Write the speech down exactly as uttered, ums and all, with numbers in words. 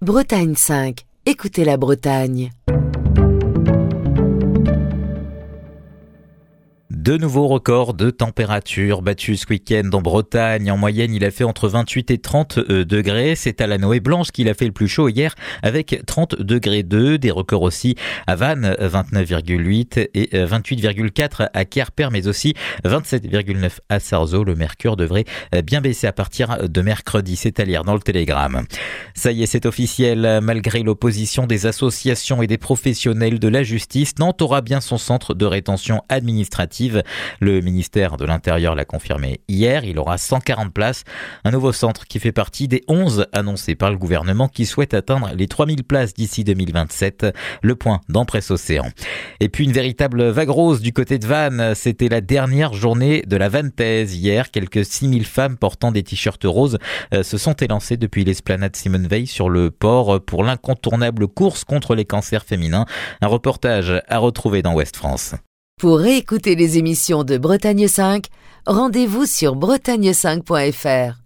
Bretagne cinq. Écoutez la Bretagne. De nouveaux records de température battus ce week-end en Bretagne. En moyenne, il a fait entre vingt-huit et trente degrés. C'est à la Noë Blanche qu'il a fait le plus chaud hier avec trente degrés deux. Des records aussi à Vannes, vingt-neuf virgule huit et vingt-huit virgule quatre à Querper, mais aussi vingt-sept virgule neuf à Sarzeau. Le mercure devrait bien baisser à partir de mercredi. C'est à lire dans le Télégramme. Ça y est, c'est officiel. Malgré l'opposition des associations et des professionnels de la justice, Nantes aura bien son centre de rétention administrative. Le ministère de l'Intérieur l'a confirmé hier, il aura cent quarante places, un nouveau centre qui fait partie des onze annoncés par le gouvernement qui souhaite atteindre les trois mille places d'ici deux mille vingt-sept. Le point dans Presse Océan. Et puis une véritable vague rose du côté de Vannes, c'était la dernière journée de la Vantaise hier. Quelques six mille femmes portant des t-shirts roses se sont élancées depuis l'esplanade Simone Veil sur le port pour l'incontournable course contre les cancers féminins. Un reportage à retrouver dans Ouest France. Pour réécouter les émissions de Bretagne cinq, rendez-vous sur bretagne cinq point f r.